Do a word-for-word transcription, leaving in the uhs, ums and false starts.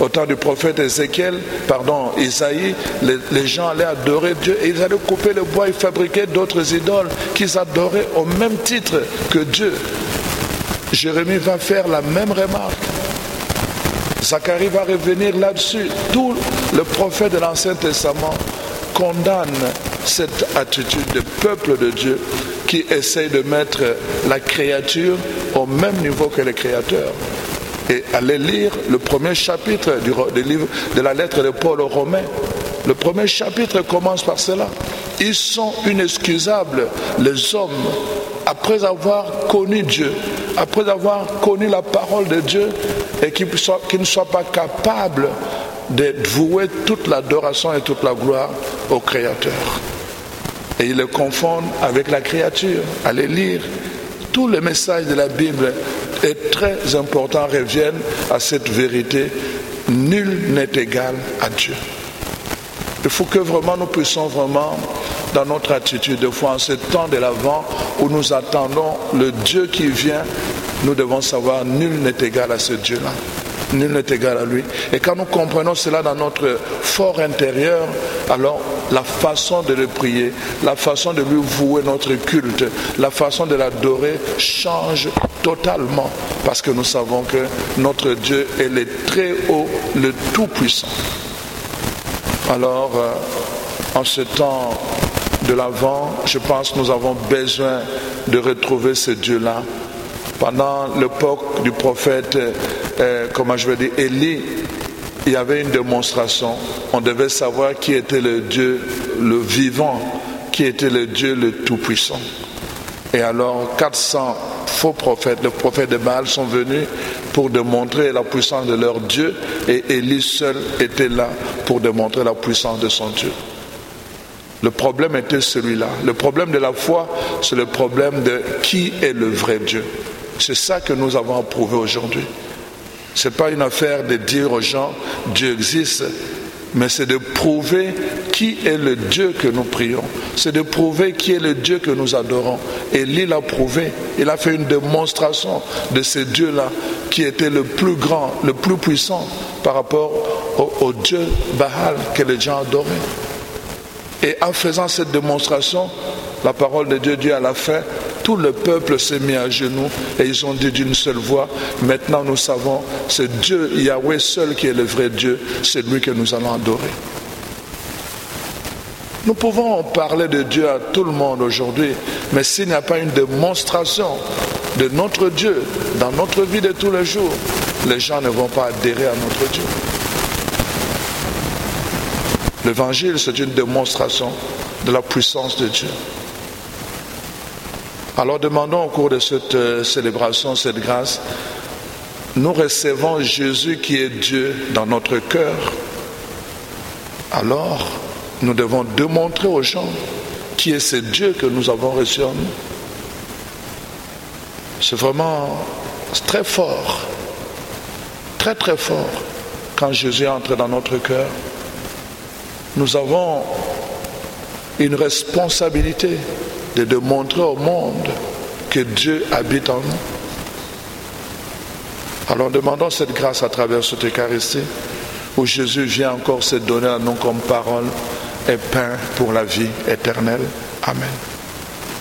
Au temps du prophète Ézéchiel, pardon, Isaïe, les, les gens allaient adorer Dieu et ils allaient couper le bois et fabriquer d'autres idoles qu'ils adoraient au même titre que Dieu. Jérémie va faire la même remarque. Zacharie va revenir là-dessus. Tout le prophète de l'Ancien Testament condamne cette attitude du peuple de Dieu qui essaye de mettre la créature au même niveau que le Créateur. Et allez lire le premier chapitre du, du livre, de la lettre de Paul aux Romains. Le premier chapitre commence par cela. Ils sont inexcusables, les hommes, après avoir connu Dieu, après avoir connu la parole de Dieu, et qu'ils qui ne soient pas capables de vouer toute l'adoration et toute la gloire au Créateur. Et ils le confondent avec la créature. Allez lire. Tous les messages de la Bible est très important, reviennent à cette vérité. Nul n'est égal à Dieu. Il faut que vraiment nous puissions vraiment, dans notre attitude de foi, en ce temps de l'Avent où nous attendons le Dieu qui vient, nous devons savoir nul n'est égal à ce Dieu-là. Nul n'est égal à lui. Et quand nous comprenons cela dans notre fort intérieur, alors la façon de le prier, la façon de lui vouer notre culte, la façon de l'adorer change totalement. Parce que nous savons que notre Dieu est le très haut, le tout-puissant. Alors, euh, en ce temps de l'Avent, je pense que nous avons besoin de retrouver ce Dieu-là. Pendant l'époque du prophète, euh, comment je vais dire, Élie, il y avait une démonstration. On devait savoir qui était le Dieu, le vivant, qui était le Dieu le tout-puissant. Et alors, quatre cents faux prophètes, les prophètes de Baal sont venus pour démontrer la puissance de leur Dieu, et Élie seul était là pour démontrer la puissance de son Dieu. Le problème était celui-là. Le problème de la foi, c'est le problème de qui est le vrai Dieu. C'est ça que nous avons approuvé aujourd'hui. Ce n'est pas une affaire de dire aux gens Dieu existe, mais c'est de prouver qui est le Dieu que nous prions. C'est de prouver qui est le Dieu que nous adorons. Élie l'a prouvé. Il a fait une démonstration de ce Dieu-là qui était le plus grand, le plus puissant par rapport au, au Dieu Baal que les gens adoraient. Et en faisant cette démonstration, la parole de Dieu dit à la fin, tout le peuple s'est mis à genoux et ils ont dit d'une seule voix, maintenant nous savons, c'est Dieu, Yahweh seul qui est le vrai Dieu, c'est lui que nous allons adorer. Nous pouvons parler de Dieu à tout le monde aujourd'hui, mais s'il n'y a pas une démonstration de notre Dieu dans notre vie de tous les jours, les gens ne vont pas adhérer à notre Dieu. L'évangile, c'est une démonstration de la puissance de Dieu. Alors demandons au cours de cette euh, célébration, cette grâce, nous recevons Jésus qui est Dieu dans notre cœur. Alors, nous devons démontrer aux gens qui est ce Dieu que nous avons reçu en nous. C'est vraiment très fort, très très fort quand Jésus entre dans notre cœur. Nous avons une responsabilité de démontrer au monde que Dieu habite en nous. Alors demandons cette grâce à travers cette Eucharistie où Jésus vient encore se donner à nous comme parole et pain pour la vie éternelle. Amen.